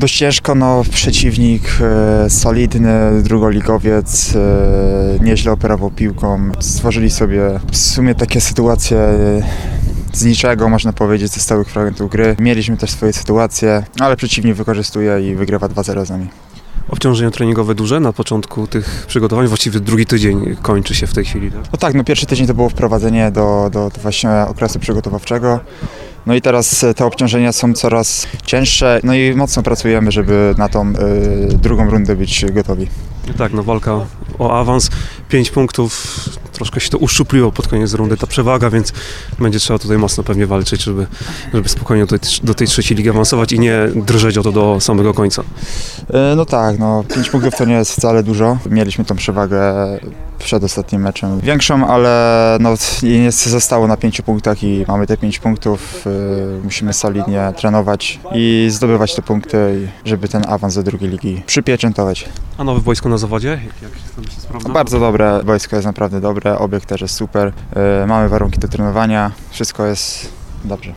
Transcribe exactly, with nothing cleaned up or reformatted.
Dość ciężko, no przeciwnik e, solidny, drugoligowiec, e, nieźle operował piłką. Stworzyli sobie w sumie takie sytuacje e, z niczego, można powiedzieć, ze stałych fragmentów gry. Mieliśmy też swoje sytuacje, ale przeciwnik wykorzystuje i wygrywa dwa zero z nami. Obciążenia treningowe duże na początku tych przygotowań, właściwie drugi tydzień kończy się w tej chwili, tak? No tak, no pierwszy tydzień to było wprowadzenie do, do, do właśnie okresu przygotowawczego. No i teraz te obciążenia są coraz cięższe, no i mocno pracujemy, żeby na tą y, drugą rundę być gotowi. Tak, no walka o awans, pięć punktów, troszkę się to uszczupliło pod koniec rundy, ta przewaga, więc będzie trzeba tutaj mocno pewnie walczyć, żeby, żeby spokojnie do tej, do tej trzeciej ligi awansować i nie drżeć o to do samego końca. Y, no tak, no pięć punktów to nie jest wcale dużo. Mieliśmy tą przewagę przed ostatnim meczem większą, ale no nie zostało na pięciu punktach i mamy te pięć punktów. Y, musimy solidnie trenować i zdobywać te punkty, żeby ten awans do drugiej ligi przypieczętować. A nowe boisko na zawodzie? Jak, jak tam się sprawdza? Bardzo dobre, boisko jest naprawdę dobre, obiekt też jest super, yy, mamy warunki do trenowania, wszystko jest dobrze.